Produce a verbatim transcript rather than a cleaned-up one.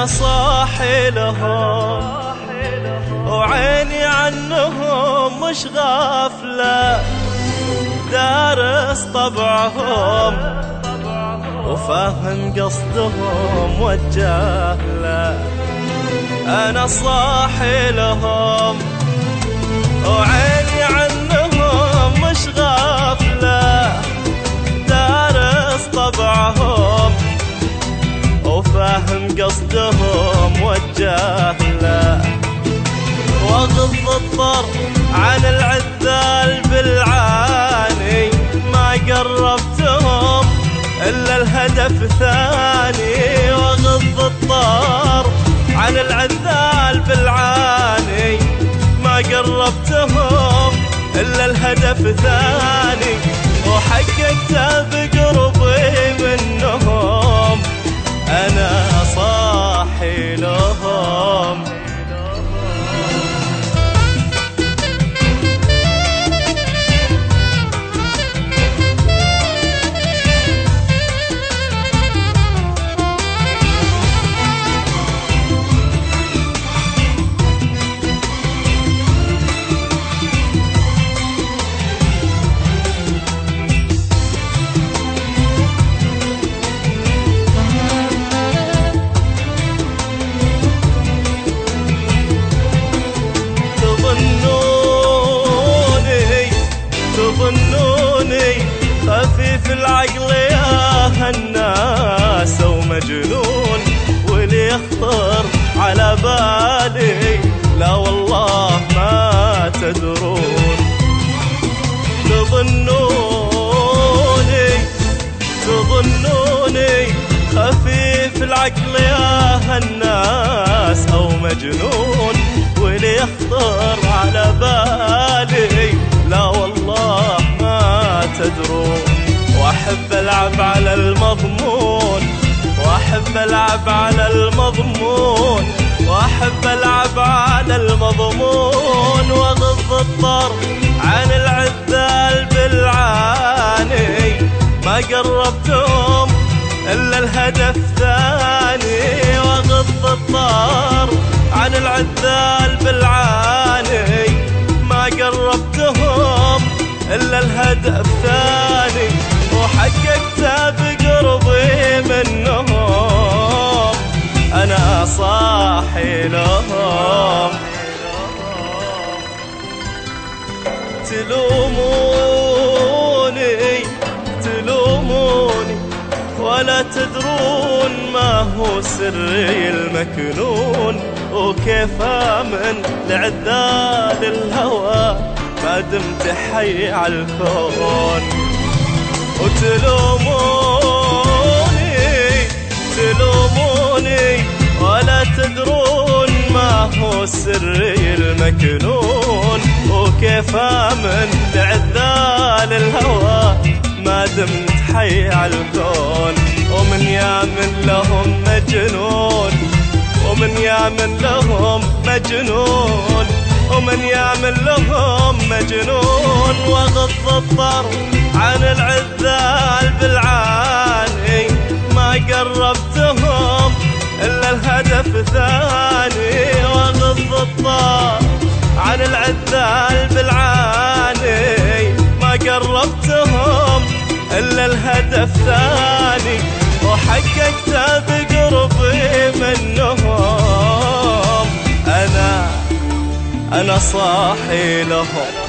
أنا صاحي لهم وعيني عنهم مش غافلة، دارس طبعهم وفاهم قصدهم والجهلة. أنا صاحي لهم وعيني عنهم مش غافلة، دارس طبعهم وفاهم قصدهم والجهلة. واغض الطر عن العذال بالعاني، ما قربتهم إلا الهدف ثاني. واغض الطر عن العذال بالعاني، ما قربتهم إلا الهدف ثاني. وحققت بقربي منهم، أنا صاحي لهم. تظنوني خفيف العقل يا هالناس ومجنون، واللي يخطر على بالي لا والله ما تدرون. تظنوني تظنوني خفيف العقل يا هالناس أو مجنون، واللي يخطر على بالي لا والله ما تدرون. واحب العب على المضمون، واحب العب على المضمون، واحب العب على المضمون. واغض الطر عن العذال بالعاني، ما قربتهم إلا الهدف ثاني. واغض الطر عن العذال بالعاني، ما قربتهم إلا الهدف ثاني. وحققت بقربي منهم، أنا صاحي لهم. تلوموني تلوموني ولا تدرون ما هو سري المكنون، وكيف آمن لعذال الهوى ما دمت حي على الكون. وتلوموني تلوموني ولا تدرون ما هو سري المكنون، وكيف آمن لعذال الهوى ما دمت حي على الكون. ومن يامن لهم مجنون، ومن يامن لهم مجنون، ومن يامن لهم مجنون. واغض الطر عن العذال بالعاني، ما قربتهم إلا الهدف ثاني. واغض الطر عن العذال بالعاني، ما قربتهم إلا الهدف ثاني. وحققت بقربي منهم، أنا أنا صاحي لهم.